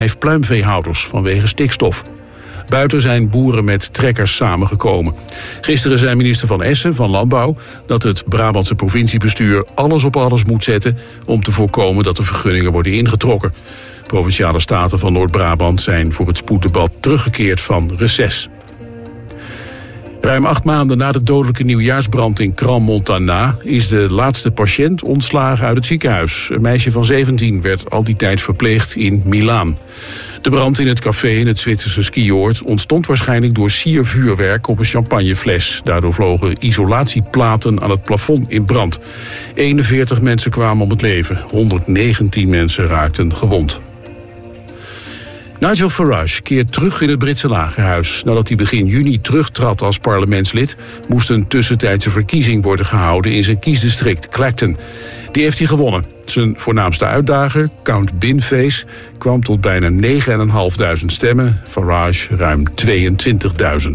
heeft pluimveehouders vanwege stikstof. Buiten zijn boeren met trekkers samengekomen. Gisteren zei minister Van Essen van Landbouw dat het Brabantse provinciebestuur alles op alles moet zetten om te voorkomen dat de vergunningen worden ingetrokken. Provinciale staten van Noord-Brabant zijn voor het spoeddebat teruggekeerd van reces. Ruim 8 maanden na de dodelijke nieuwjaarsbrand in Crans-Montana is de laatste patiënt ontslagen uit het ziekenhuis. Een meisje van 17 werd al die tijd verpleegd in Milaan. De brand in het café in het Zwitserse skioord ontstond waarschijnlijk door siervuurwerk op een champagnefles. Daardoor vlogen isolatieplaten aan het plafond in brand. 41 mensen kwamen om het leven, 119 mensen raakten gewond. Nigel Farage keert terug in het Britse lagerhuis. Nadat hij begin juni terugtrad als parlementslid, moest een tussentijdse verkiezing worden gehouden in zijn kiesdistrict Clacton. Die heeft hij gewonnen. Zijn voornaamste uitdager, Count Binface, kwam tot bijna 9.500 stemmen. Farage ruim 22.000.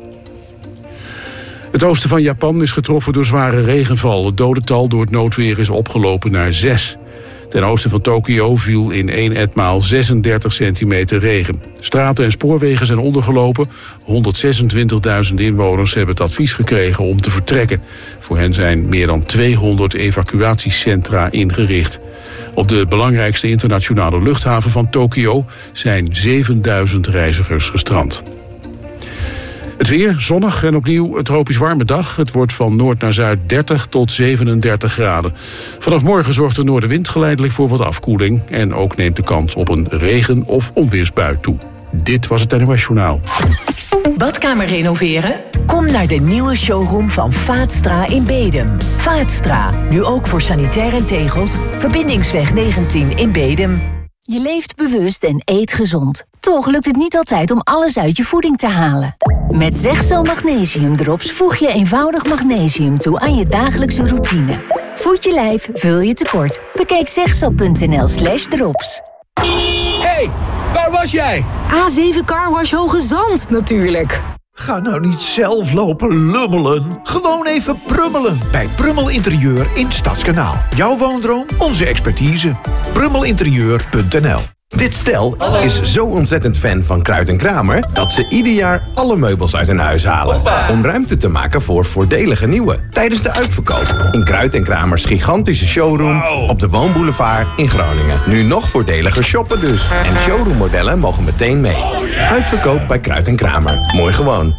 Het oosten van Japan is getroffen door zware regenval. Het dodental door het noodweer is opgelopen naar 6. Ten oosten van Tokio viel in 1 etmaal 36 centimeter regen. Straten en spoorwegen zijn ondergelopen. 126.000 inwoners hebben het advies gekregen om te vertrekken. Voor hen zijn meer dan 200 evacuatiecentra ingericht. Op de belangrijkste internationale luchthaven van Tokio zijn 7000 reizigers gestrand. Het weer, zonnig en opnieuw een tropisch warme dag. Het wordt van noord naar zuid 30 tot 37 graden. Vanaf morgen zorgt de noordenwind geleidelijk voor wat afkoeling. En ook neemt de kans op een regen- of onweersbui toe. Dit was het NOS Journaal. Badkamer renoveren? Kom naar de nieuwe showroom van Vaatstra in Bedum. Vaatstra, nu ook voor sanitair en tegels. Verbindingsweg 19 in Bedum. Je leeft bewust en eet gezond. Toch lukt het niet altijd om alles uit je voeding te halen. Met Zegzo Magnesium Drops voeg je eenvoudig magnesium toe aan je dagelijkse routine. Voed je lijf, vul je tekort. Bekijk zegzo.nl/drops. Hey, waar was jij? A7 Carwash Hoge Zand natuurlijk. Ga nou niet zelf lopen lummelen. Gewoon even prummelen. Bij Prummel Interieur in Stadskanaal. Jouw woondroom, onze expertise. Prummelinterieur.nl. Dit stel is zo ontzettend fan van Kruid & Kramer dat ze ieder jaar alle meubels uit hun huis halen. Om ruimte te maken voor voordelige nieuwe. Tijdens de uitverkoop in Kruid & Kramers gigantische showroom op de Woonboulevard in Groningen. Nu nog voordeliger shoppen dus. En showroommodellen mogen meteen mee. Uitverkoop bij Kruid & Kramer. Mooi gewoon.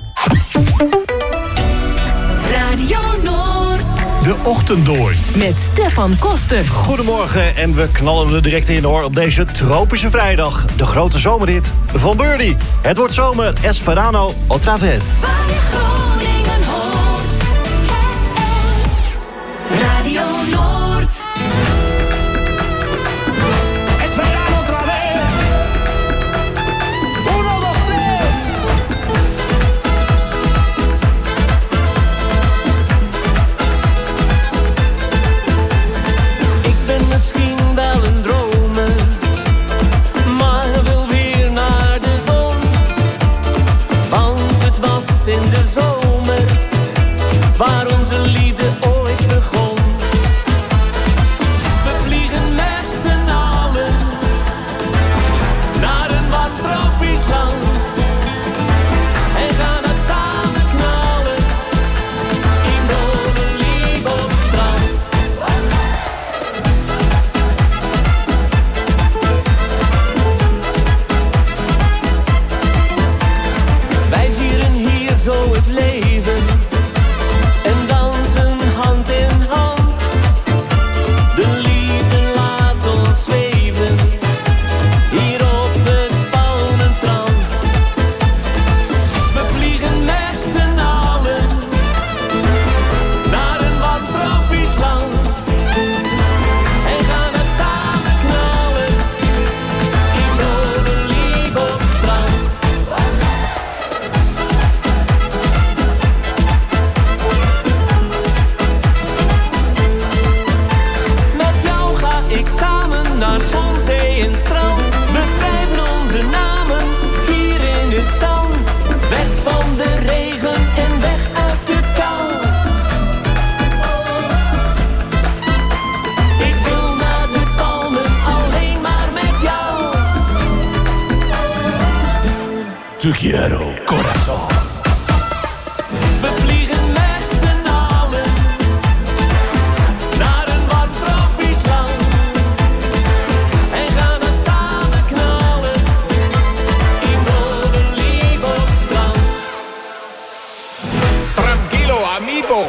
Radio Noord. De Ochtend Door. Met Stefan Kosters. Goedemorgen en we knallen er direct in hoor op deze tropische vrijdag. De grote zomerrit van Birdie. Het wordt zomer. Esperano otra vez. Waar je Groningen hoort. Radio Noord. Esperano otra vez. 1, 2, 3. Ik ben misschien wel een dromer, maar wil weer naar de zon. Want het was in de zomer waar onze liefde ooit begon. We vliegen met z'n allen naar een warm tropisch land en gaan er samen knallen in Bodelief op strand. Wij vieren hier zo het leven en dansen Te quiero, corazón. We vliegen met z'n allen naar een warm tropisch land en gaan dan samen knallen in dode liefde op het strand. Tranquilo, amigo.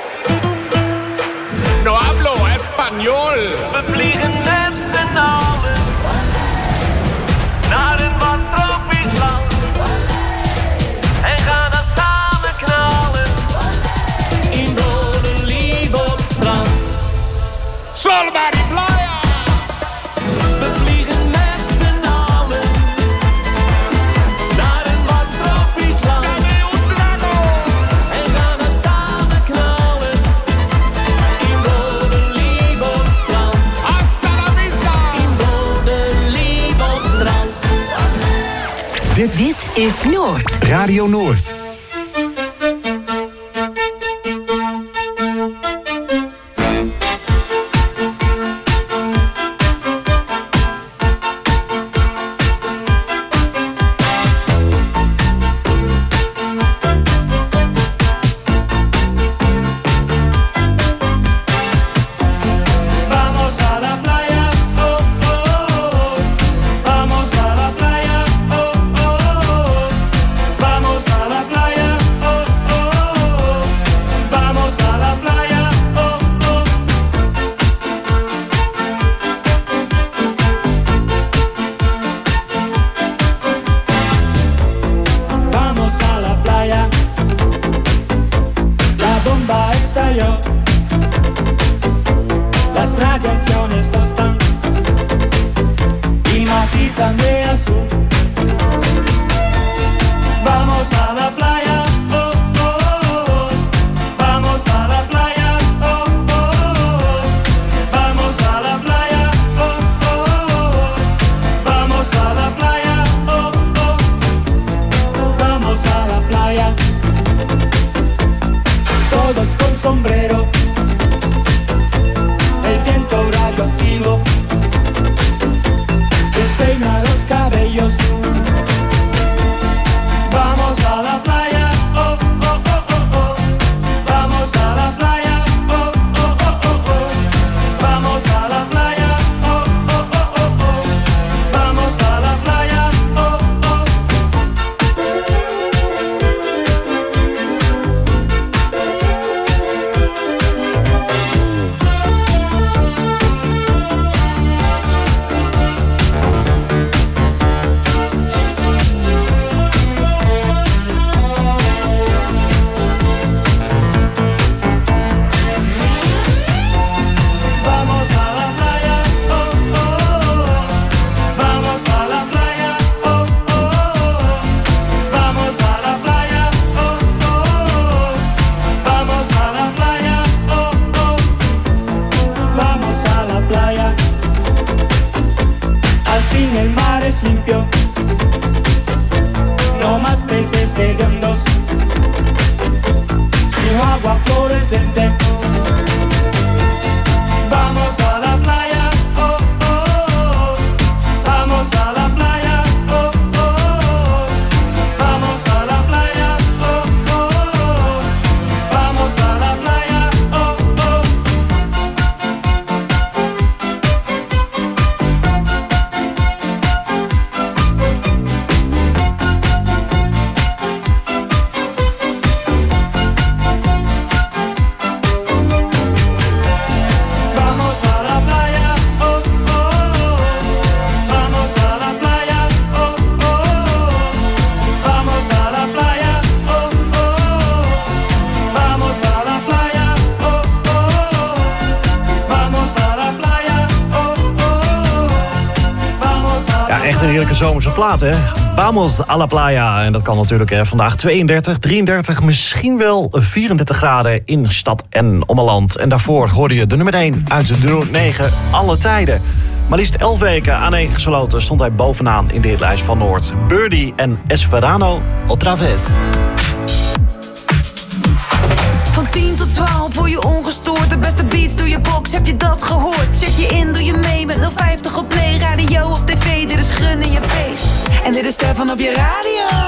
No hablo español. We vliegen met z'n allen naar een warm tropisch land en gaan dan samen knallen in dode liefde op het strand. Sol, mar y playa. We vliegen met z'n allen naar een warm tropisch land en gaan dan samen knallen in dode liefde op het strand. Hasta la vista. In dode liefde op het strand. Dit is Noord. Radio Noord. Vamos a la playa, oh, oh, oh. Vamos a la playa, oh, oh, oh. Vamos a la playa, oh, oh, oh. Vamos a la playa, oh, oh. Vamos a la playa. La bomba estalló. Las radiaciones tostan y matizan de azul. Vamos a la playa, oh, oh, oh. Vamos a la playa, oh, oh, oh. Vamos a la playa, oh, oh, oh. Vamos a la playa, oh, oh. Vamos a la playa. Todos con sombrero. El viento radioactivo despeina los cabellos. Vamos a la playa, oh, oh, oh, oh, oh. Vamos a la playa, oh, oh, oh, oh, oh. Vamos a la playa, oh, oh, oh, oh, oh. Vamos a la playa, oh, oh. Vamos a la playa, oh, oh, oh. Vamos a la playa, oh, oh, oh. Vamos a la playa, oh, oh, oh. Vamos a la playa, oh, oh. Vamos a la playa. Al fin el mar es limpio. No más peces hediondos, sino agua fluorescente. Vamos a la playa, oh, oh, oh. Vamos a la playa, oh, oh, oh. Vamos a la playa, oh, oh, oh. Vamos a la playa, oh, oh. Vamos a la playa, oh, oh, oh. Vamos a la playa, oh, oh, oh. Vamos a la playa, oh, oh, oh. Vamos a la playa, oh, oh, oh. Vamos a la playa, oh, oh, oh. Vamos a la Ja, echt een heerlijke zomerse plaat, hè? Vamos a la playa. En dat kan natuurlijk vandaag 32, 33, misschien wel 34 graden in stad en ommeland. En daarvoor hoorde je de nummer 1 uit de 9 alle tijden. Maar liefst 11 weken aaneengesloten stond hij bovenaan in de hitlijst van Noord. Birdie en Esperano otra vez. Van 10 tot 12 word je ongestoord. De beste beats door je box, heb je dat gehoord? Zet je in, doe je mee met 050 op play. Radio op tv, dit is Gun in je feest. En En dit is Stefan op je radio.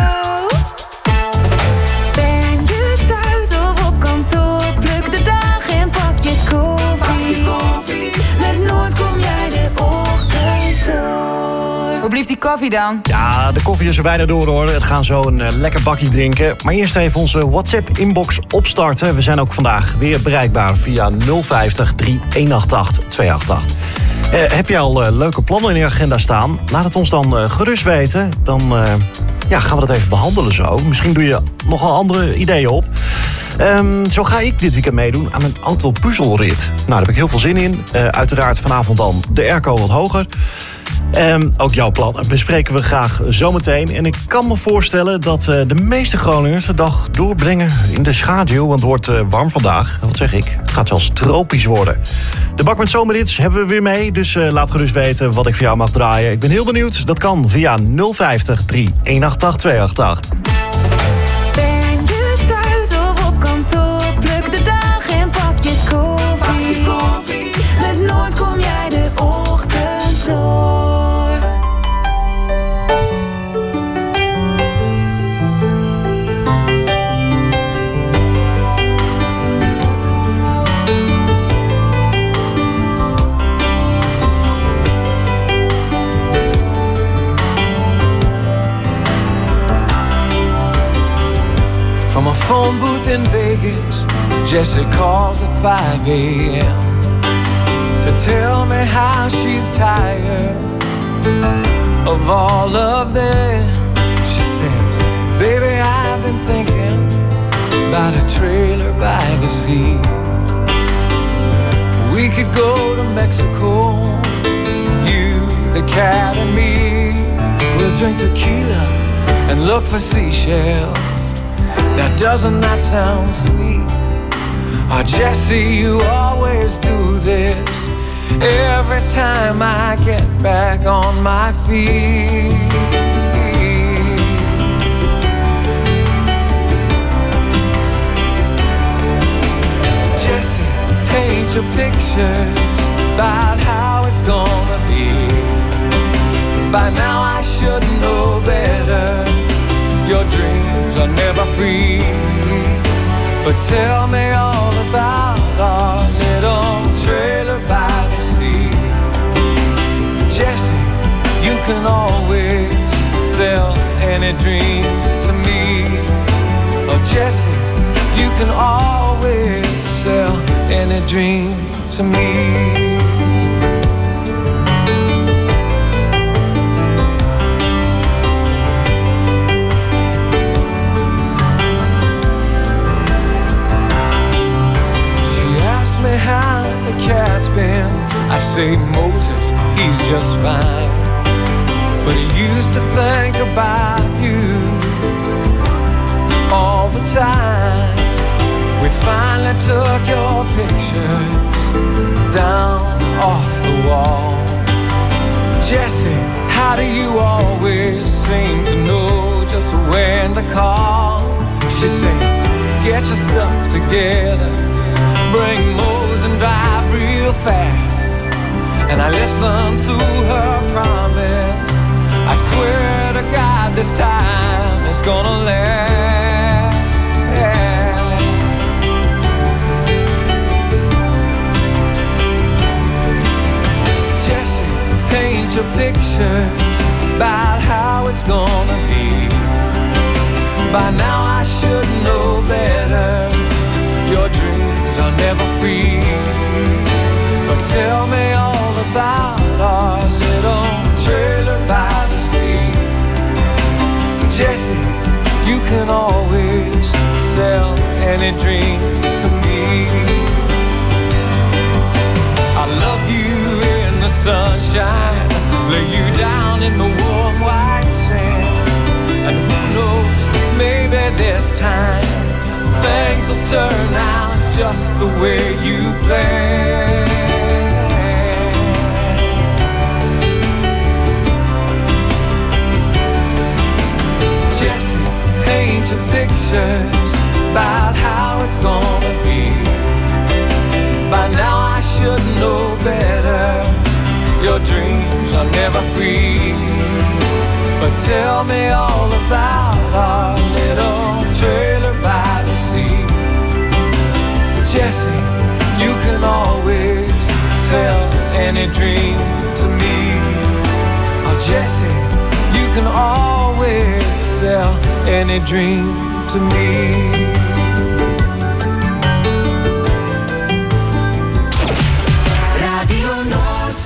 Ben je thuis of op kantoor? Pluk de dag en pak je koffie. Met Noord kom jij de ochtend door. Hoe blieft die koffie dan? Ja, de koffie is er bijna door hoor. We gaan zo een lekker bakje drinken. Maar eerst even onze WhatsApp-inbox opstarten. We zijn ook vandaag weer bereikbaar via 050 3188 288. Heb je al leuke plannen in je agenda staan? Laat het ons dan gerust weten. Dan gaan we dat even behandelen zo. Misschien doe je nogal andere ideeën op. Zo ga ik dit weekend meedoen aan een autopuzzelrit. Nou, daar heb ik heel veel zin in. Uiteraard vanavond dan de airco wat hoger. Ook jouw plan bespreken we graag zometeen. En ik kan me voorstellen dat de meeste Groningers de dag doorbrengen in de schaduw. Want het wordt warm vandaag. Wat zeg ik? Het gaat zelfs tropisch worden. De bak met zomerhits hebben we weer mee. Dus laat gerust weten wat ik voor jou mag draaien. Ik ben heel benieuwd. Dat kan via 050 3188 288. Ben je thuis of op kantoor? Pluk de dag en pak je koffie. Met Noord kom jij de ochtend door. From a phone booth in Vegas, Jessie calls at 5 a.m. to tell me how she's tired of all of them. She says, baby, I've been thinking about a trailer by the sea. We could go to Mexico, you, the cat and me. We'll drink tequila and look for seashells. Now doesn't that sound sweet? Oh, Jessie, you always do this every time I get back on my feet. Jessie, paint your pictures about how it's gonna be. By now I should know better. Your dreams are never free. But tell me all about our little trailer by the sea. Jessie, you can always sell any dream to me. Oh, Jessie, you can always sell any dream to me. How the cat's been, I say Moses, he's just fine. But he used to think about you all the time. We finally took your pictures down off the wall. Jessie, how do you always seem to know just when to call? She says, get your stuff together, bring Mose and drive real fast. And I listen to her promise. I swear to God this time it's gonna last. Jessie, paint your pictures about how it's gonna be. By now I should know better. Your dreams are never free. But tell me all about our little trailer by the sea. Jessie, you can always sell any dream to me. I love you in the sunshine, lay you down in the warm white sand. And who knows, maybe this time things will turn out just the way you planned. Jessie, paint your pictures about how it's gonna be. By now I should know better. Your dreams are never free. But tell me all about our little trailer by the sea. Jesse, you can always sell any dream to me. Oh, Jesse, you can always sell any dream to me. Radio Noord.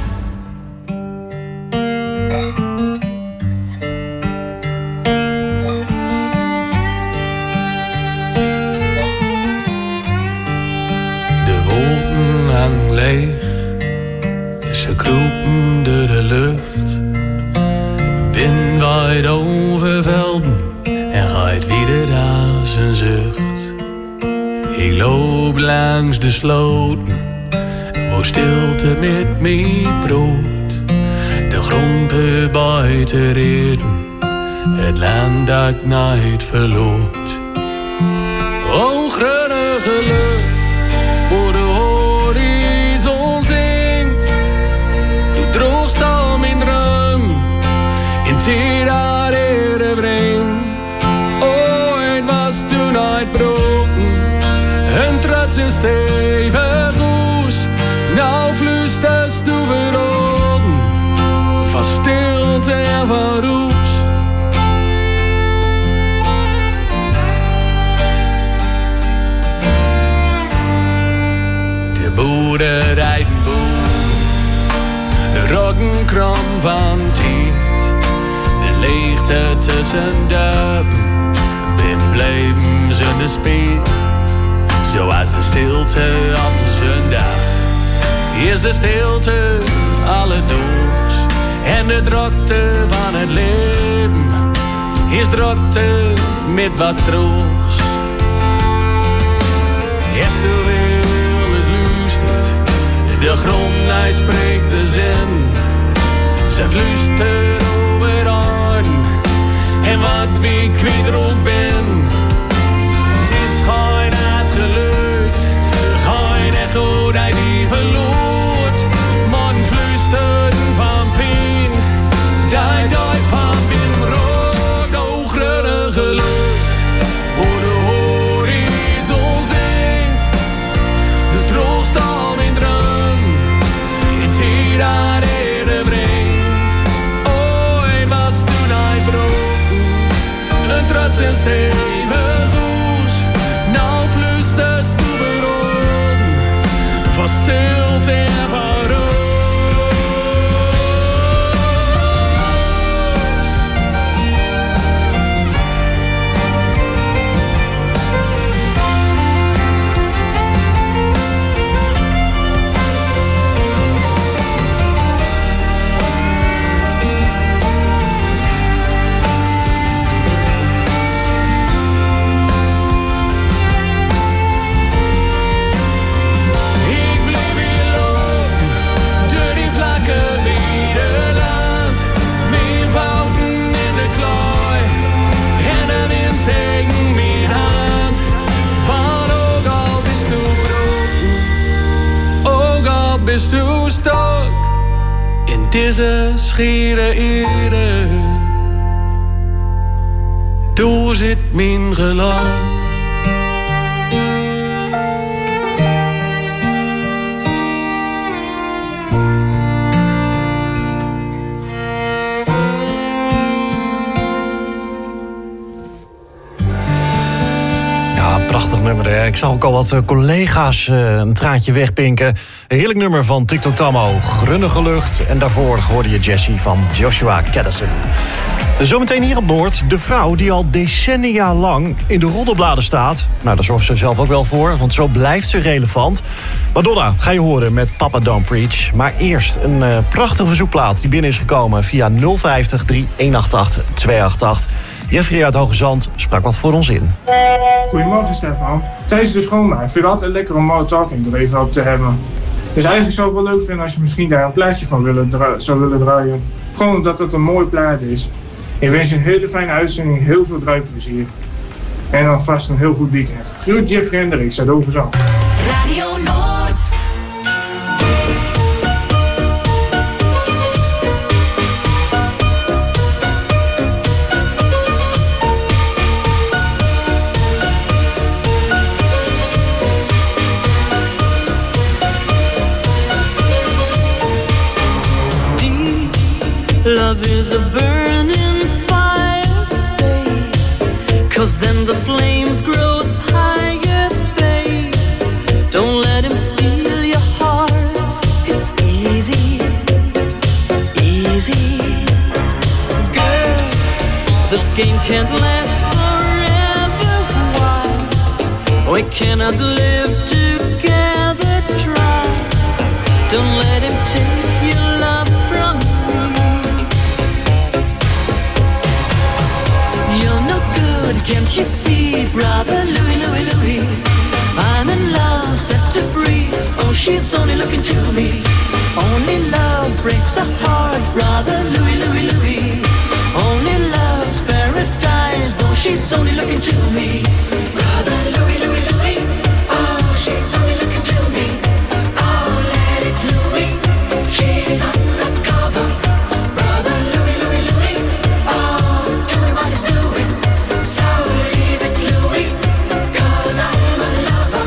De wolken hangen leeg, ze kroepen door de lucht. Wind waait over velden en gaat weer aan zijn zucht. Ik loop langs de sloten, wo stilte met mijn brood. De grond buiten reden, het land dat ik nooit verloot. O grunnige lucht, waar de horizon zingt. Du droogst al mijn droom, in tida ere brengt. Ooit was toen uitbroken, en trots en stevig hoes. Nou fluisterst du verroden, van stilte en van roes. De boeren rijden boom, de roggenkram van tijd. De leegte tussen deupen, ben bleven zonder speed. Zoals de stilte op zondag, is de stilte alledaags. En de drukte van het leven, is drukte met wat troogs. Eerst de wil is luistert, de grond hij spreekt de zin. Ze fluistert over aan, en wat wie kwijt ook ben. Het is geen uitgelukt, geen echo die die verloot. Maar een fluisteren van pijn, die die van binnen rookt. O grunnige lucht, hoe de horizon zingt. De droogst al mijn droom, het hier aan ere brengt. Ooit was toen uitbroken, een trots en stevig hoes. Nou fluisterst du verroden, van stilte en van roos. Ik bleef hier lopen, door die vlakke Nederland. Mijn fouten in de klooi, en de wind tegen mijn hand. Want ook al bist du broken, ook al bist du stok, in deze schiere ere, daar zit mijn geluk. Ja, prachtig nummer. Hè? Ik zag ook al wat collega's een traantje wegpinken. Een heerlijk nummer van TikTok Tammo, Grunnige Lucht. En daarvoor hoorde je Jessie van Joshua Caddison. Zometeen hier op Noord, de vrouw die al decennia lang in de roddelbladen staat. Nou, daar zorgt ze zelf ook wel voor, want zo blijft ze relevant. Madonna ga je horen met Papa Don't Preach. Maar eerst een prachtige verzoekplaat die binnen is gekomen via 050 3188 288. Jeffrey uit Hoge Zand sprak wat voor ons in. Goedemorgen Stefan. Tijdens de schoonmaak vind ik het altijd lekker om Modern Talking er even op te hebben. Dus eigenlijk zou ik wel leuk vinden als je misschien daar een plaatje van zou willen draaien. Gewoon omdat het een mooi plaat is. Ik wens je een hele fijne uitzending, heel veel draaiplezier. En dan vast een heel goed weekend. Groet Jeff Hendricks uit Hoge Zand. Radio Noord. This game can't last forever. Why? We cannot live together. Try. Don't let him take your love from me. You're no good, can't you see, brother Louie, Louie, Louie? I'm in love, set to free. Oh, she's only looking to me. Only love breaks a heart, brother Louie, Louie, Louie. Only love's paradise. Oh, she's only looking to me. Brother Louie, Louie, Louie. Oh, she's only looking to me. Oh, let it Louie. She's undercover. Brother Louie, Louie, Louie. Oh, doing what he's doing. So leave it Louie, 'cause I'm a lover.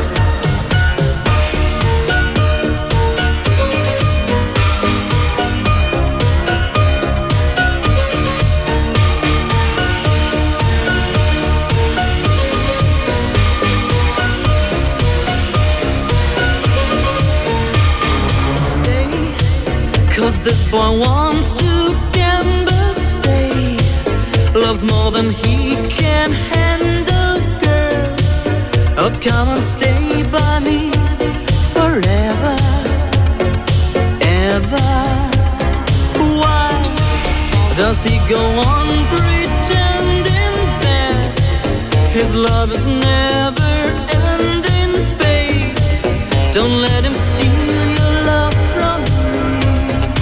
Stay, 'cause this boy wants to gamble. Stay, loves more than he can handle, girl. Oh, come and stay by me forever, ever. Why does he go on pretending that his love is never ending, babe? Don't let him steal your love from me.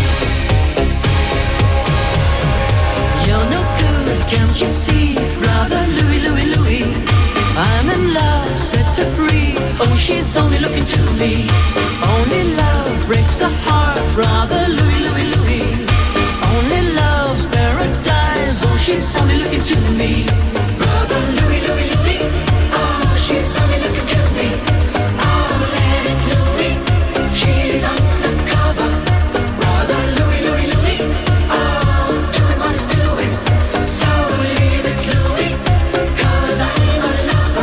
You're no good, can't you see, brother Louie, Louie, Louie? I'm in love, set her free. Oh, she's only looking to me. Only love breaks a heart, brother Louie, Louie, Louie. Only love's paradise. Oh, she's only looking to me. Brother Louie, Louie, Louie. Oh, she's only looking to me. Oh, let it Louie. She's undercover. Brother Louie, Louie, Louie. Oh, doing what he's doing. So leave it Louie, 'cause I'm a lover.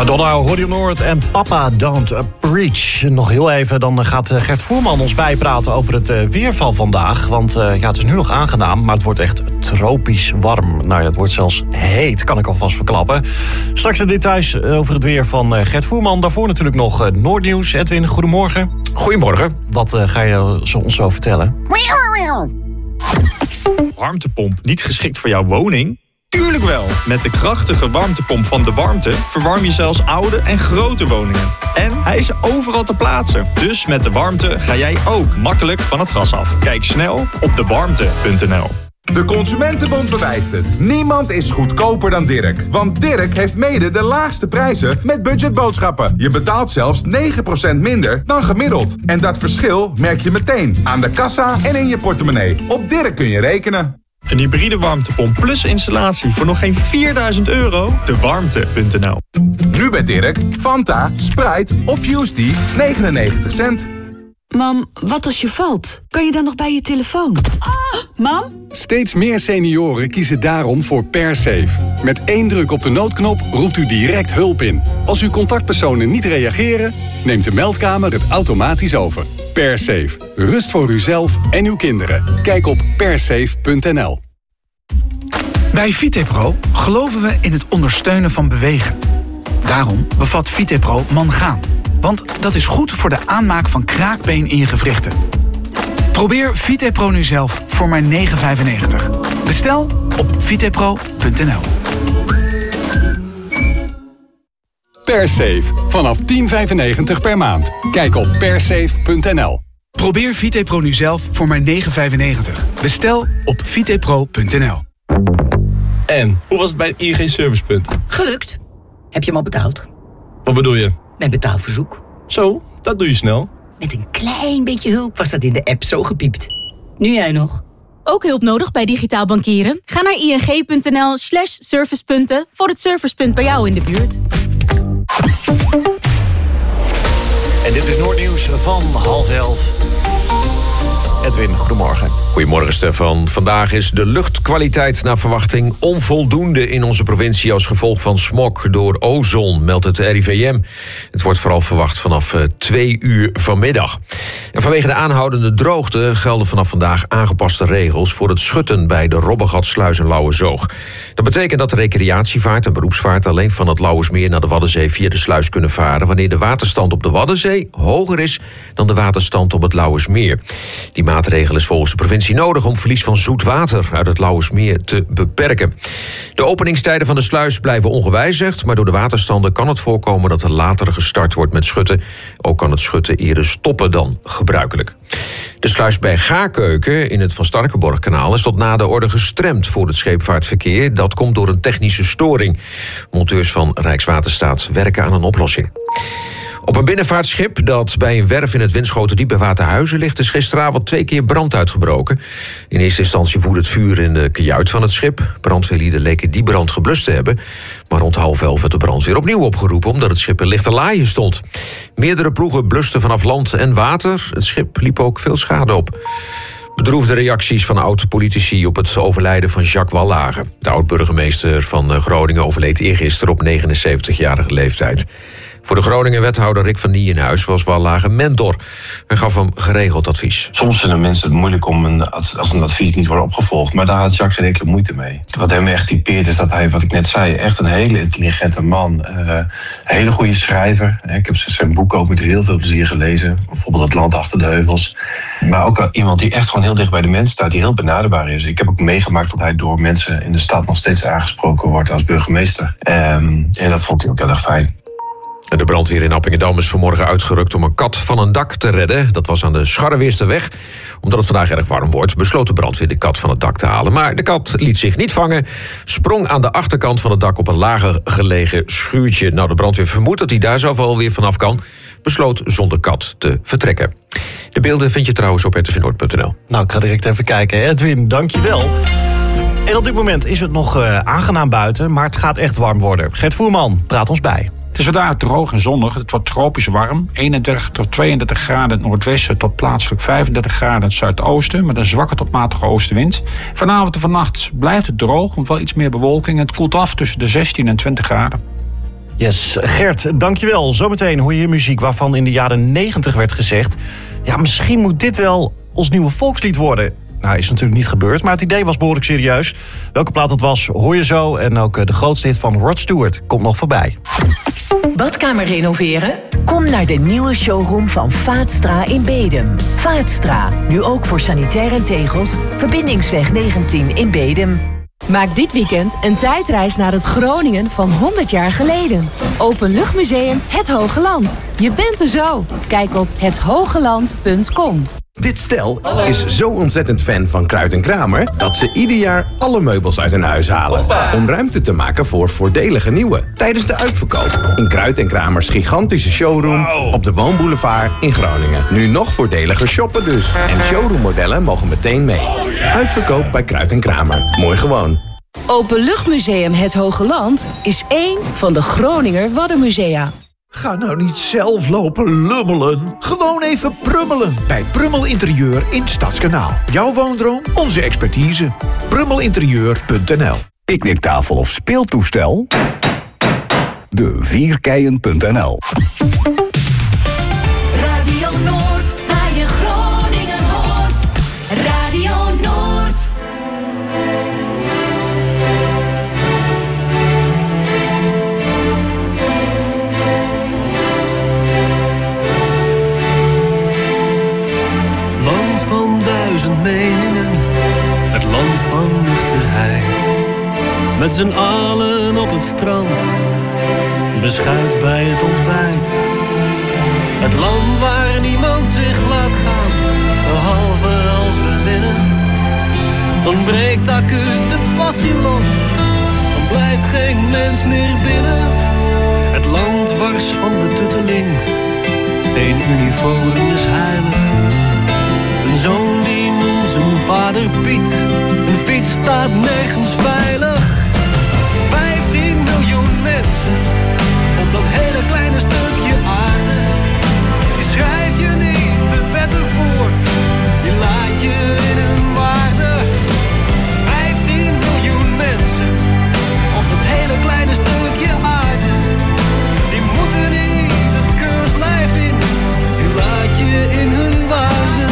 Madonna, Radio Noord en Papa Don't Preach. Nog heel even, dan gaat Gert Voerman ons bijpraten over het weer van vandaag. Want het is nu nog aangenaam, maar het wordt echt tropisch warm. Nou ja, het wordt zelfs heet, kan ik alvast verklappen. Straks de details over het weer van Gert Voerman. Daarvoor natuurlijk nog Noordnieuws. Edwin, goedemorgen. Goedemorgen. Wat ga je ons zo vertellen? Warmtepomp niet geschikt voor jouw woning? Tuurlijk wel! Met de krachtige warmtepomp van De Warmte verwarm je zelfs oude en grote woningen. En hij is overal te plaatsen. Dus met De Warmte ga jij ook makkelijk van het gas af. Kijk snel op dewarmte.nl. De Consumentenbond bewijst het. Niemand is goedkoper dan Dirk. Want Dirk heeft mede de laagste prijzen met budgetboodschappen. Je betaalt zelfs 9% minder dan gemiddeld. En dat verschil merk je meteen aan de kassa en in je portemonnee. Op Dirk kun je rekenen. Een hybride warmtepomp plus installatie voor nog geen €4.000. Dewarmte.nl. Nu bij Dirk, Fanta, Sprite of Fusty 99 cent. Mam, wat als je valt? Kan je dan nog bij je telefoon? Mam? Steeds meer senioren kiezen daarom voor PerSafe. Met 1 druk op de noodknop roept u direct hulp in. Als uw contactpersonen niet reageren, neemt de meldkamer het automatisch over. PerSafe. Rust voor uzelf en uw kinderen. Kijk op persafe.nl. Bij Vitepro geloven we in het ondersteunen van bewegen. Daarom bevat Vitepro mangaan. Want dat is goed voor de aanmaak van kraakbeen in je gewrichten. Probeer Vitepro nu zelf voor maar €9,95. Bestel op vitepro.nl. PerSafe. Vanaf €10,95 per maand. Kijk op persafe.nl. Probeer Vitepro nu zelf voor maar €9,95. Bestel op vitepro.nl. En, hoe was het bij het ING Servicepunt? Gelukt. Heb je hem al betaald? Wat bedoel je? Mijn betaalverzoek. Zo, dat doe je snel. Met een klein beetje hulp was dat in de app zo gepiept. Nu jij nog. Ook hulp nodig bij digitaal bankieren? Ga naar ing.nl/servicepunten voor het servicepunt bij jou in de buurt. En dit is Noordnieuws van 10:30. Edwin, goedemorgen. Goedemorgen, Stefan. Vandaag is de luchtkwaliteit naar verwachting onvoldoende in onze provincie als gevolg van smog door ozon, meldt het RIVM. Het wordt vooral verwacht vanaf 2 uur vanmiddag. En vanwege de aanhoudende droogte gelden vanaf vandaag aangepaste regels voor het schutten bij de Robbegatsluis en Lauwersoog. Dat betekent dat de recreatievaart en beroepsvaart alleen van het Lauwersmeer naar de Waddenzee via de sluis kunnen varen wanneer de waterstand op de Waddenzee hoger is dan de waterstand op het Lauwersmeer. Die maatregel is volgens de provincie nodig om verlies van zoet water uit het Lauwersmeer te beperken. De openingstijden van de sluis blijven ongewijzigd, maar door de waterstanden kan het voorkomen dat er later gestart wordt met schutten. Ook kan het schutten eerder stoppen dan gebruikelijk. De sluis bij Gaarkeuken in het Van Starkenborghkanaal is tot na de orde gestremd voor het scheepvaartverkeer. Dat komt door een technische storing. Monteurs van Rijkswaterstaat werken aan een oplossing. Op een binnenvaartschip dat bij een werf in het Winschoterdiep bij Waterhuizen ligt is gisteravond 2 keer brand uitgebroken. In eerste instantie woedde het vuur in de kajuit van het schip. Brandweerlieden leken die brand geblust te hebben. Maar rond 10:30 werd de brandweer opnieuw opgeroepen omdat het schip in lichte laaien stond. Meerdere ploegen blusten vanaf land en water. Het schip liep ook veel schade op. Bedroefde reacties van oud-politici op het overlijden van Jacques Wallage. De oud-burgemeester van Groningen overleed eergisteren op 79-jarige leeftijd. Voor de Groninger wethouder Rick van Nijenhuis was Wallage mentor. Hij gaf hem geregeld advies. Soms vinden mensen het moeilijk om als een advies niet wordt opgevolgd. Maar daar had Jacques geen enkele moeite mee. Wat hem echt typeert is dat hij, wat ik net zei, echt een hele intelligente man. Een hele goede schrijver. Ik heb zijn boek ook met heel veel plezier gelezen. Bijvoorbeeld Het Land Achter de Heuvels. Maar ook iemand die echt gewoon heel dicht bij de mens staat. Die heel benaderbaar is. Ik heb ook meegemaakt dat hij door mensen in de stad nog steeds aangesproken wordt als burgemeester. En dat vond hij ook heel erg fijn. De brandweer in Appingedam is vanmorgen uitgerukt om een kat van een dak te redden. Dat was aan de Scharreweersterweg. Omdat het vandaag erg warm wordt, besloot de brandweer de kat van het dak te halen. Maar de kat liet zich niet vangen, sprong aan de achterkant van het dak op een lager gelegen schuurtje. Nou, de brandweer vermoedt dat hij daar zo wel weer vanaf kan. Besloot zonder kat te vertrekken. De beelden vind je trouwens op rtvnoord.nl. Nou, ik ga direct even kijken. Edwin, dankjewel. En op dit moment is het nog aangenaam buiten, maar het gaat echt warm worden. Gert Voerman, praat ons bij. Het is vandaag droog en zonnig. Het wordt tropisch warm. 31 tot 32 graden in het noordwesten tot plaatselijk 35 graden in het zuidoosten. Met een zwakke tot matige oostenwind. Vanavond en vannacht blijft het droog, komt wel iets meer bewolking. Het koelt af tussen de 16 en 20 graden. Yes, Gert, dankjewel. Zometeen hoor je muziek waarvan in de jaren 90 werd gezegd... ja, misschien moet dit wel ons nieuwe volkslied worden. Nou, is natuurlijk niet gebeurd, maar het idee was behoorlijk serieus. Welke plaat het was, hoor je zo. En ook de grootste hit van Rod Stewart komt nog voorbij. Badkamer renoveren? Kom naar de nieuwe showroom van Vaatstra in Bedum. Vaatstra, nu ook voor sanitair en tegels. Verbindingsweg 19 in Bedum. Maak dit weekend een tijdreis naar het Groningen van 100 jaar geleden. Openluchtmuseum Het Hoge Land. Je bent er zo. Kijk op hethogeland.com. Dit stel is zo ontzettend fan van Kruid & Kramer... dat ze ieder jaar alle meubels uit hun huis halen. Om ruimte te maken voor voordelige nieuwe. Tijdens de uitverkoop in Kruid & Kramers gigantische showroom... op de Woonboulevard in Groningen. Nu nog voordeliger shoppen dus. En showroommodellen mogen meteen mee. Uitverkoop bij Kruid & Kramer. Mooi gewoon. Openluchtmuseum Het Hoge Land is één van de Groninger Waddenmusea. Ga nou niet zelf lopen lummelen. Gewoon even prummelen. Bij Prummel Interieur in Stadskanaal. Jouw woondroom, onze expertise. Prummelinterieur.nl. Picknicktafel of speeltoestel? De Vierkeien.nl. Radio Noord, waar je Groningen hoort. Radio Noord. Land van duizend meningen, het land van nuchterheid. Met z'n allen op het strand, beschuit bij het ontbijt. Het land waar niemand zich laat gaan, behalve als we winnen. Dan breekt acuut de passie los, dan blijft geen mens meer binnen. Het land wars van de tutteling, geen uniform is heilig. Een zoon die noemt zijn vader Piet, een fiets staat nergens veilig. 15 miljoen mensen op dat hele kleine stukje aarde. Die schrijf je niet de wetten voor, die laat je in hun waarde. 15 miljoen mensen op dat hele kleine stukje aarde. Die moeten niet het keurslijf in, die laat je in hun waarde.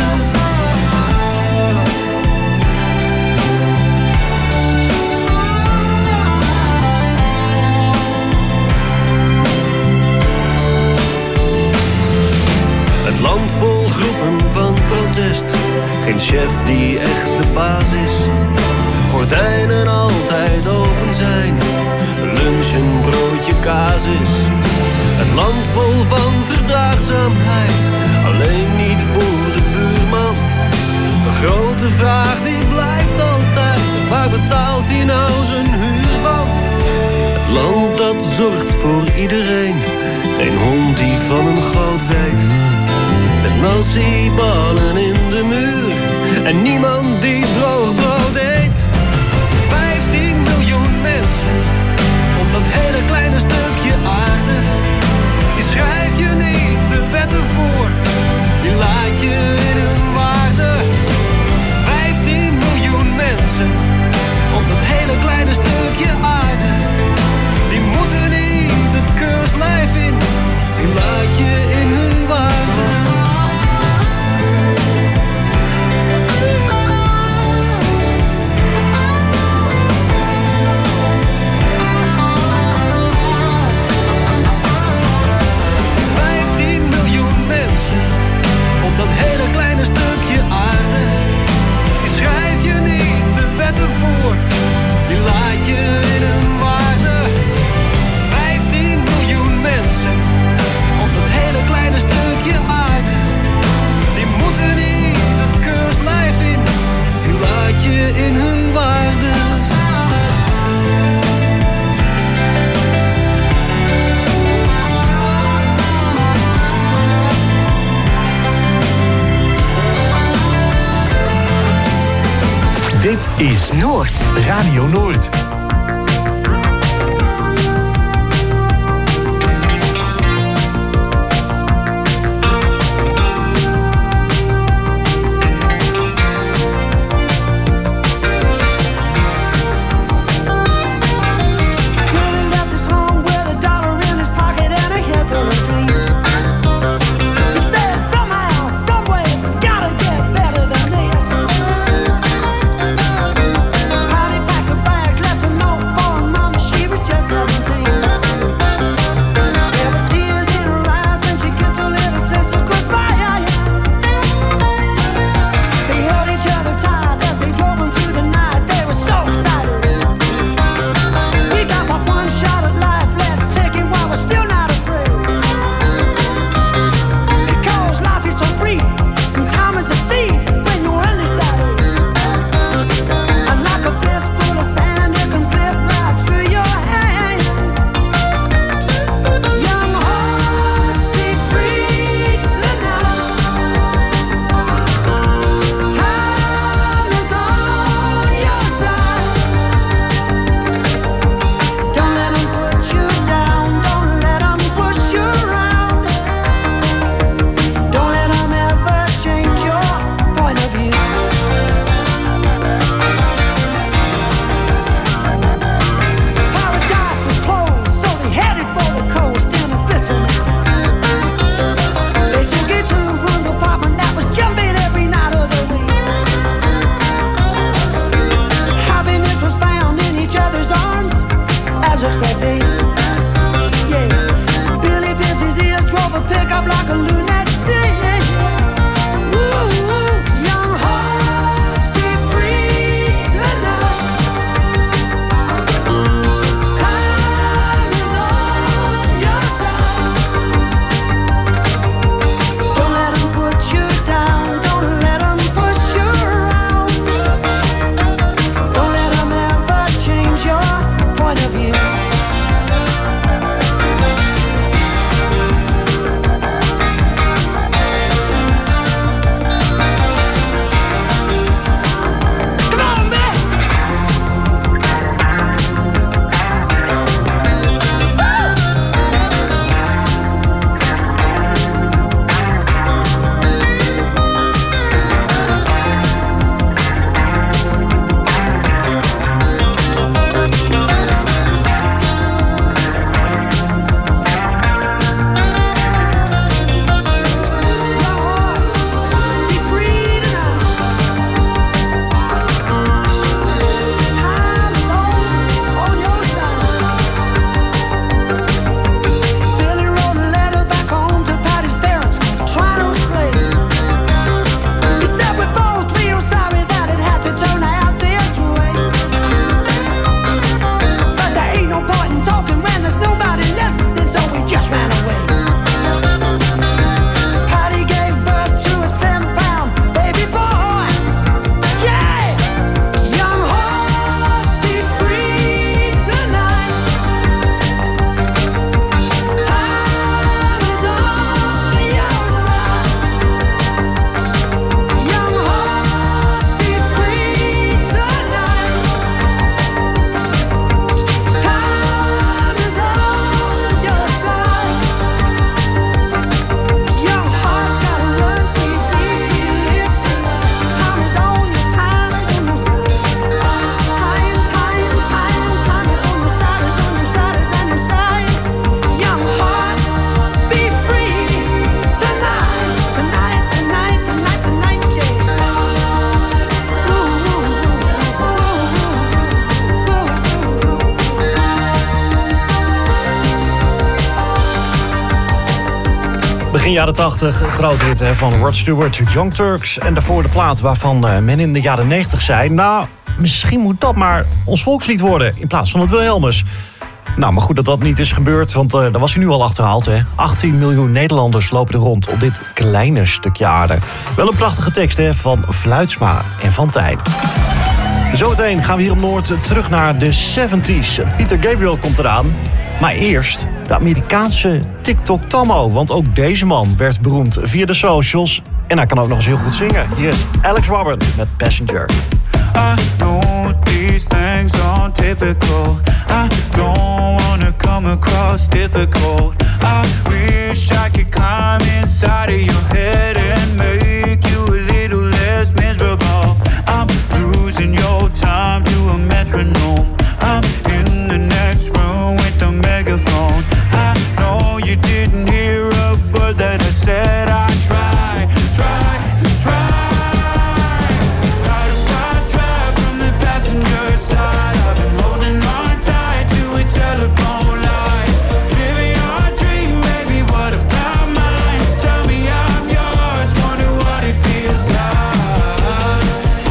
Het land vol groepen van protest, geen chef die echt de baas is. Gordijnen altijd open zijn, lunch een broodje kaas is. Het land vol van verdraagzaamheid, alleen niet voor de buurman. De grote vraag die blijft altijd, waar betaalt hij nou zijn huur van? Het land dat zorgt voor iedereen, geen hond die van een goot weet. Met nasi-ballen in de muur en niemand die droog brood eet. 15 miljoen mensen op dat hele kleine stukje aarde. Die schrijf je niet de wetten voor, die laat je in hun waarde. 15 miljoen mensen op dat hele kleine stukje aarde. Die moeten niet het keurslijf in, die laat je in hun waarde. Op dat hele kleine stukje aarde, die schrijf je niet de wetten voor, die laat je in hun waarde. 15 miljoen mensen op dat hele kleine stukje aarde, die moeten niet het keurslijf in, die laat je in hun waarde. Dit is Noord, Radio Noord. Running up this home where the dollar in the Begin jaren 80, groot hit van Rod Stewart, Young Turks. En daarvoor de plaat waarvan men in de jaren 90 zei... nou, misschien moet dat maar ons volkslied worden in plaats van het Wilhelmus. Nou, maar goed dat dat niet is gebeurd, want daar was hij nu al achterhaald. Hè? 18 miljoen Nederlanders lopen er rond op dit kleine stukje aarde. Wel een prachtige tekst hè, van Fluitsma en Van Tijn. Zometeen gaan we hier op Noord terug naar de 70s. Peter Gabriel komt eraan. Maar eerst de Amerikaanse TikTok-tammo. Want ook deze man werd beroemd via de socials. En hij kan ook nog eens heel goed zingen. Hier is Alex Robin met Passenger. I know these things aren't typical. I don't wanna come across difficult. I wish I could climb inside of your head and make you a little less miserable. I'm losing your time to a metronome. I'm in the next room with the megaphone. I know you didn't hear a word that I said. I try. Passenger side, I've been holding on tight to a telephone line. Living your dream, maybe what about mine? Tell me I'm yours, wonder what it feels like.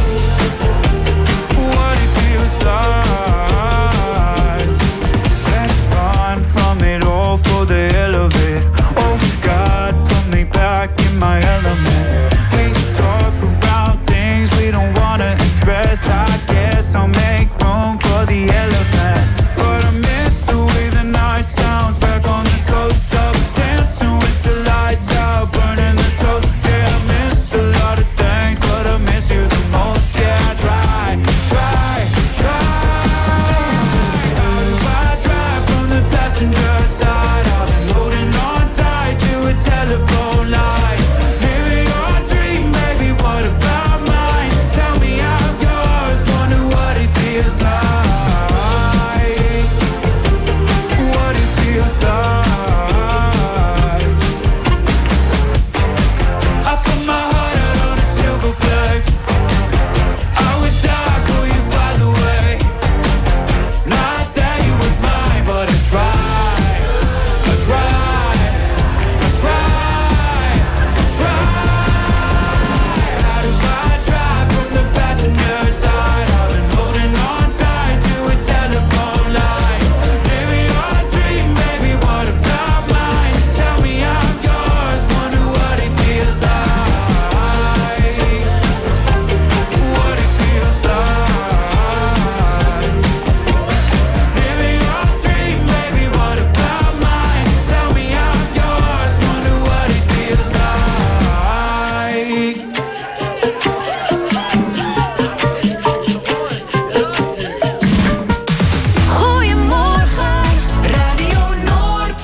What it feels like. Let's run from it all for the hell of it. Oh God, put me back in my element. We talk about things we don't wanna address. I guess I'll make room for the elephant. But I miss the way the night sounds. Back on the coast up, dancing with the lights out, burning the toast. Yeah, I miss a lot of things, but I miss you the most. Yeah, I try. How do I drive from the passenger side? I've been holding on tight to a telephone line. Living your dream, baby, what about mine? Tell me I'm yours, wonder what it feels like. What it feels like. I put my heart out on a silver plate. I would die for you, by the way. Not that you were mine, but I try. How do I drive from the passenger side? I've been holding on tight to a telephone line. Living your dream, baby, what about mine? Tell me I'm yours, wonder what it feels like. What it feels like. Living your dream, baby, what about mine? Tell me I'm yours, wonder what it feels like. Goedemorgen, Radio Noord.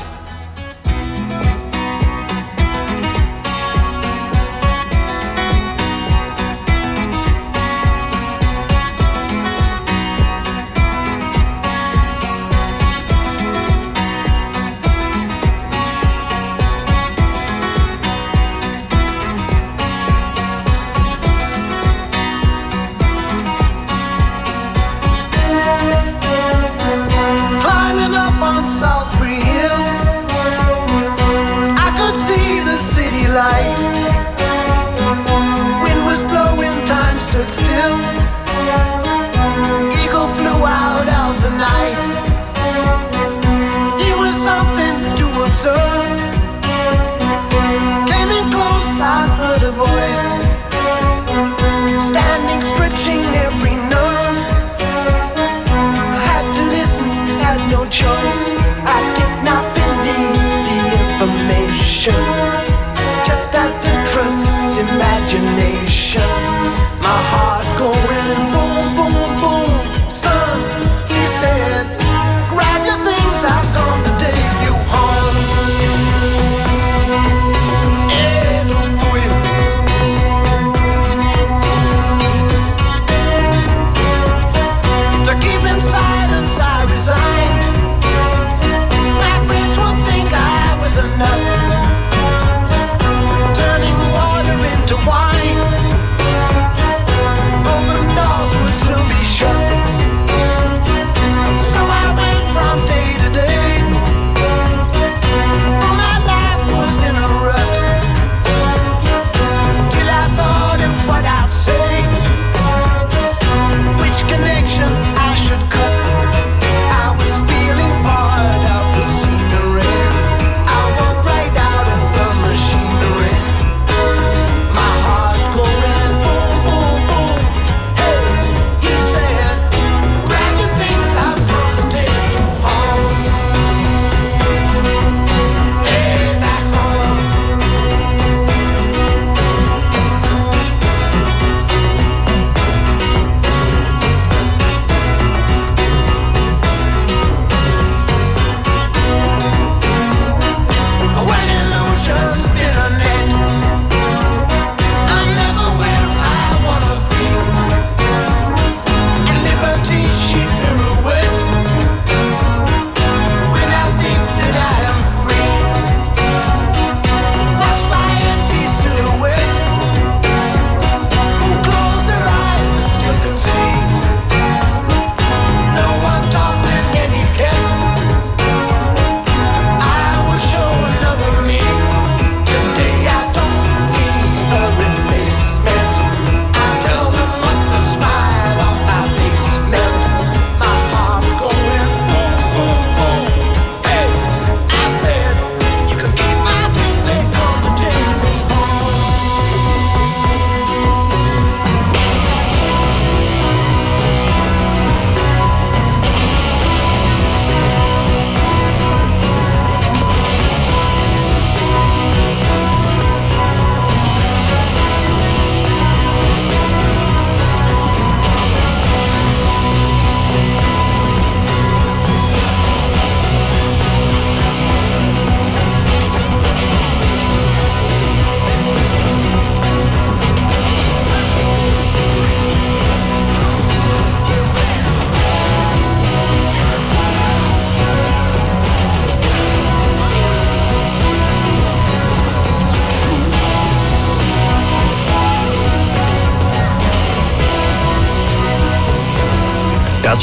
Climbing up on Salisbury Hill, I could see the city light. Wind was blowing, time stood still. Eagle flew out of the night. He was something to observe. Came in close, I heard a voice, standing, stretching every nerve. I had to listen, had no choice. I did not believe the information. Just had to trust imagination. My heart going boom, boom, boom. Son, he said,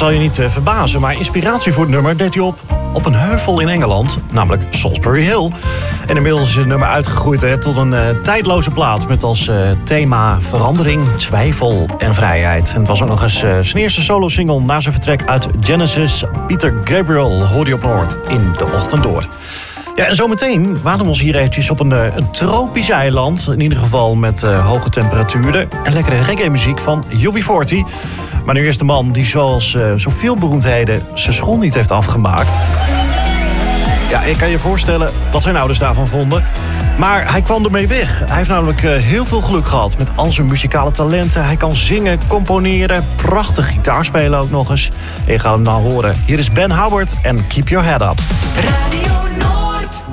zal je niet verbazen, maar inspiratie voor het nummer deed hij op een heuvel in Engeland, namelijk Salisbury Hill. En inmiddels is het nummer uitgegroeid tot een tijdloze plaat met als thema verandering, twijfel en vrijheid. En het was ook nog eens zijn eerste solo-single na zijn vertrek uit Genesis. Peter Gabriel hoorde je op Noord in de ochtend door. Ja, en zometeen waden we ons hier eventjes op een tropisch eiland. In ieder geval met hoge temperaturen en lekkere reggae-muziek van UB40. Maar nu eerst de man die zoals zoveel beroemdheden zijn school niet heeft afgemaakt. Ja, ik kan je voorstellen wat zijn ouders daarvan vonden. Maar hij kwam ermee weg. Hij heeft namelijk heel veel geluk gehad met al zijn muzikale talenten. Hij kan zingen, componeren, prachtig gitaar spelen ook nog eens. En je gaat hem nou horen. Hier is Ben Howard en Keep Your Head Up. Radio Noord.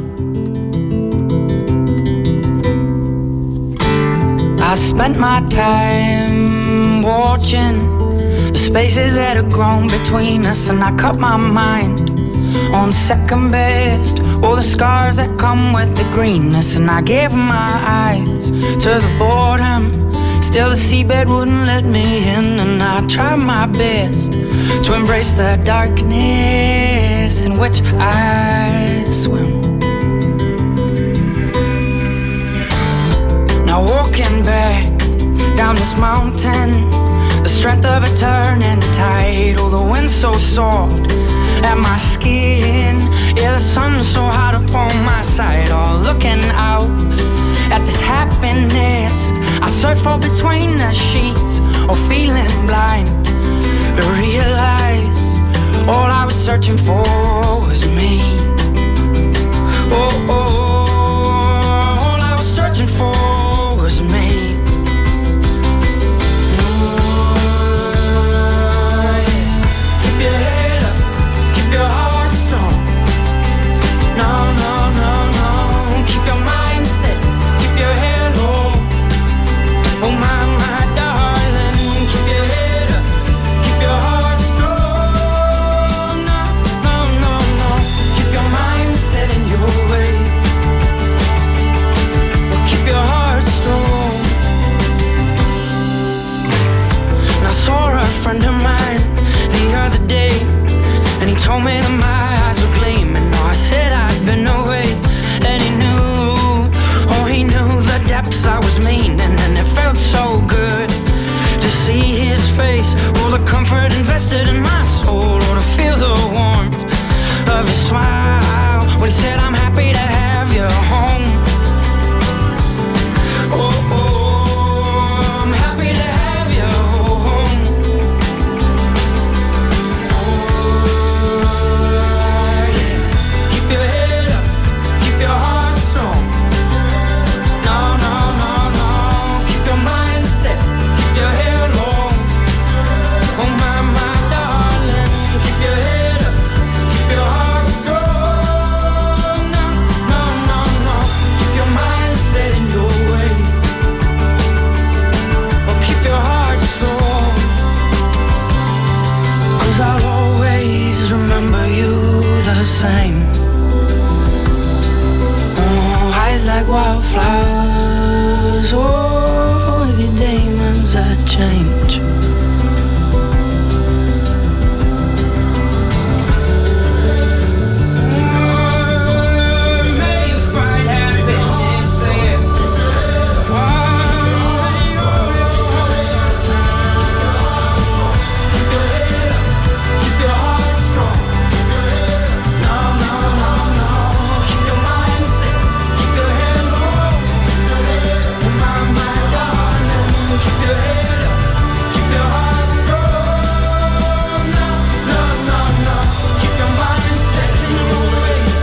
I spent my time watching the spaces that have grown between us, and I cut my mind on second best, all the scars that come with the greenness. And I gave my eyes to the boredom, still the seabed wouldn't let me in. And I tried my best to embrace the darkness in which I swim. Now walking back down this mountain, the strength of a turning tide. Oh, the wind's so soft at my skin, yeah, the sun's so hot upon my side. Oh, looking out at this happiness I search for between the sheets, or feeling blind to realize all I was searching for was me. Oh, oh, all I was searching for was me. Keep your head up, keep your heart strong. No, no, no, no. Keep your mind set, keep your head low. Oh my darling, keep your head up, keep your heart strong. No, no, no, no. Keep your mind set in your way. Keep your heart strong. And I saw a friend of mine the other day, and he told me that my eyes were gleaming. Oh, I said I'd been away, and he knew, oh, he knew the depths I was meaning. And it felt so good to see his face, all the comfort invested in my soul, or to feel the warmth of his smile when he said, I'm happy to have you home. Oh, oh, I'm happy to have you home. Keep your head up, keep your heart strong. No, no, no, no. Keep your mind set, keep your head long. Oh my darling, keep your head up, keep your heart strong. No, no, no, no. Keep your mind set in your ways. Oh, keep your heart strong. 'Cause I'll always remember you the same. Oh, eyes like wildflowers. Oh, with your demons that change. May you find happiness there. Keep your head up, keep your heart strong. No, no, no, no. Keep your mind set, keep your head low. My darling, keep your head up, keep your heart strong. No, no, no, no. Keep your mind set in your ways.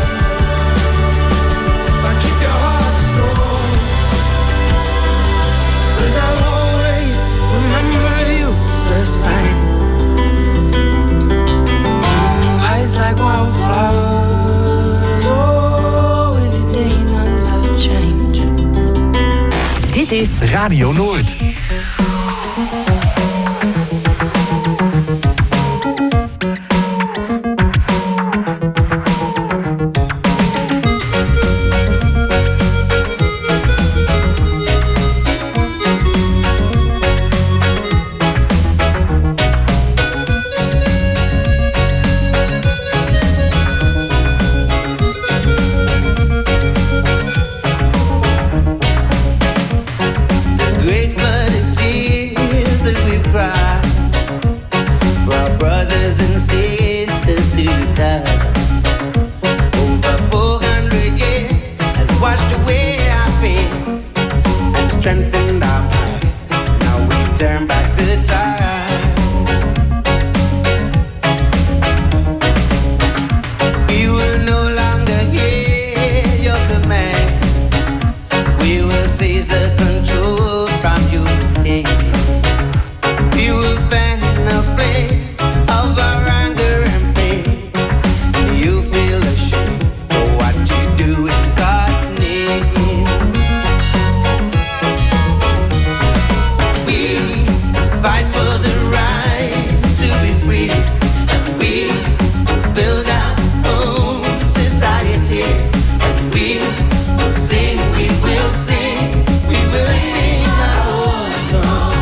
But keep your heart strong. 'Cause I'll always remember you the same. Oh, eyes like wildflowers. Oh, with your demons of change. Dit is Radio Noord. brothers and sisters who died. Over 400 years has washed away our fear and strengthened our pride. Now we turn back the tide. We will no longer hear your command. We will seize the control from you. We will fan the flame of our anger and pain. You feel ashamed for what you do in God's name. We fight for the right to be free. We build our own society. We will sing, we will sing, we will sing our own song.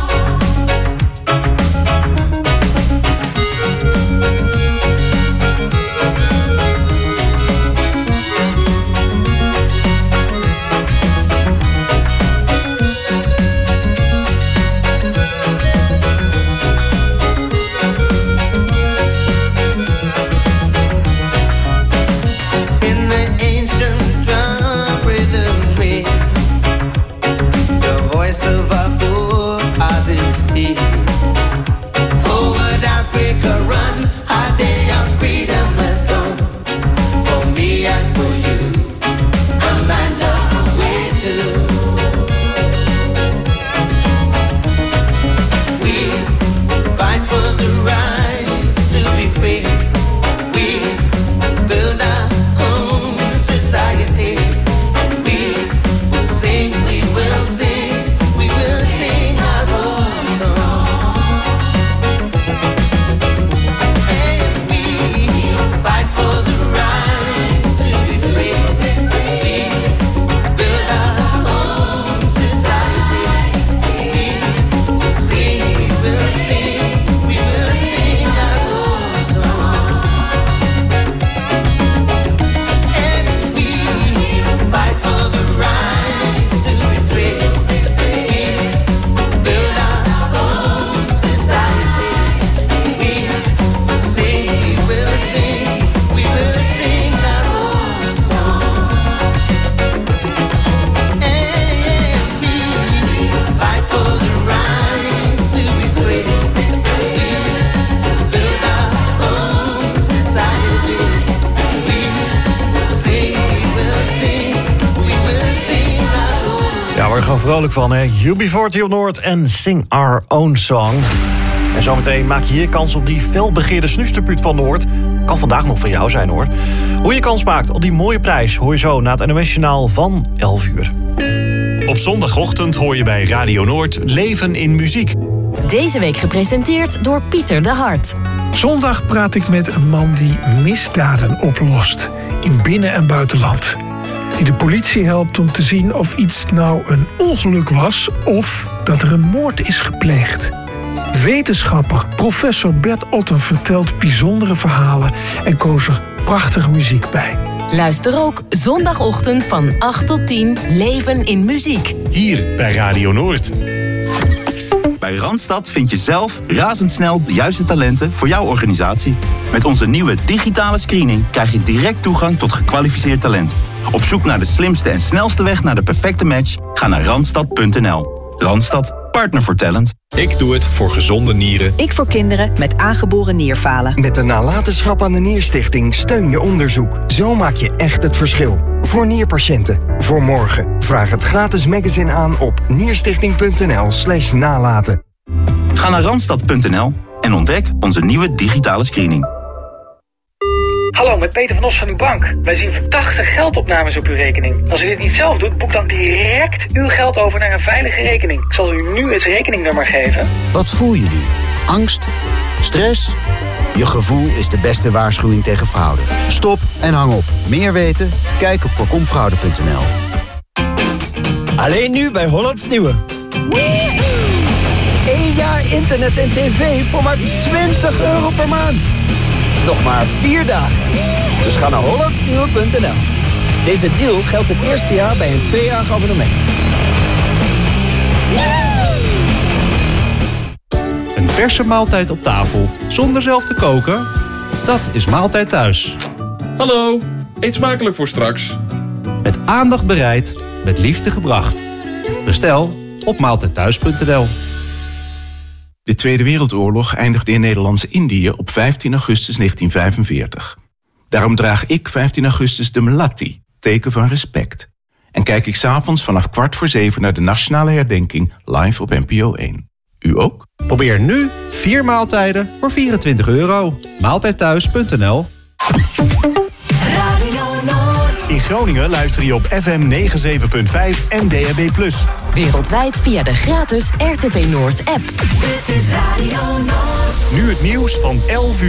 In the ancient drum rhythms ring, the voice of our forefathers hear. Forward Africa run, our day of freedom has come. For me and for you, a man love way too. We fight for the right to be free. We build our own society. We will sing, we will sing, we will sing our own song. And we fight for the right to be free. We build our own society. We will sing, we will sing, we will sing our own song. And we fight for the right to be free. We build our own society. We will sing, we will sing, we will sing our own song. And we fight for the right to be free. We build our own society. We will sing, we will sing, we will sing our own. Ja, we gaan vrolijk van, hè? UB40 op Noord en Sing Our Own Song. En zometeen maak je hier kans op die felbegeerde snuisterpuut van Noord. Kan vandaag nog van jou zijn, hoor. Hoe je kans maakt op die mooie prijs hoor je zo na het NOS-journaal van 11 uur. Op zondagochtend hoor je bij Radio Noord Leven in Muziek. Deze week gepresenteerd door Pieter de Hart. Zondag praat ik met een man die misdaden oplost in binnen- en buitenland. Die de politie helpt om te zien of iets nou een ongeluk was of dat er een moord is gepleegd. Wetenschapper professor Bert Otten vertelt bijzondere verhalen en koos er prachtige muziek bij. Luister ook zondagochtend van 8 tot 10 Leven in Muziek. Hier bij Radio Noord. Bij Randstad vind je zelf razendsnel de juiste talenten voor jouw organisatie. Met onze nieuwe digitale screening krijg je direct toegang tot gekwalificeerd talent. Op zoek naar de slimste en snelste weg naar de perfecte match? Ga naar randstad.nl. Randstad, partner voor talent. Ik doe het voor gezonde nieren. Ik voor kinderen met aangeboren nierfalen. Met de nalatenschap aan de Nierstichting steun je onderzoek. Zo maak je echt het verschil. Voor nierpatiënten. Voor morgen. Vraag het gratis magazine aan op nierstichting.nl/nalaten. Ga naar randstad.nl en ontdek onze nieuwe digitale screening. Hallo, met Peter van Os van uw bank. Wij zien verdachte geldopnames op uw rekening. Als u dit niet zelf doet, boek dan direct uw geld over naar een veilige rekening. Ik zal u nu het rekeningnummer geven. Wat voel je nu? Angst? Stress? Je gevoel is de beste waarschuwing tegen fraude. Stop en hang op. Meer weten? Kijk op voorkomfraude.nl. Alleen nu bij Hollands Nieuwe. 1 jaar internet en tv voor maar €20 per maand. Nog maar 4 dagen. Dus ga naar hollandsnieuwe.nl. Deze deal geldt het eerste jaar bij een 2-jarig abonnement. Een verse maaltijd op tafel, zonder zelf te koken? Dat is Maaltijd Thuis. Hallo, eet smakelijk voor straks. Met aandacht bereid, met liefde gebracht. Bestel op maaltijdthuis.nl. De Tweede Wereldoorlog eindigde in Nederlands-Indië op 15 augustus 1945. Daarom draag ik 15 augustus de Melatti, teken van respect. En kijk ik 's avonds vanaf 6:15 naar de nationale herdenking live op NPO 1. U ook? Probeer nu 4 maaltijden voor €24. Maaltijdthuis.nl. In Groningen luister je op FM 97.5 en DAB+. Wereldwijd via de gratis RTV Noord app. Dit is Radio Noord. Nu het nieuws van 11 uur.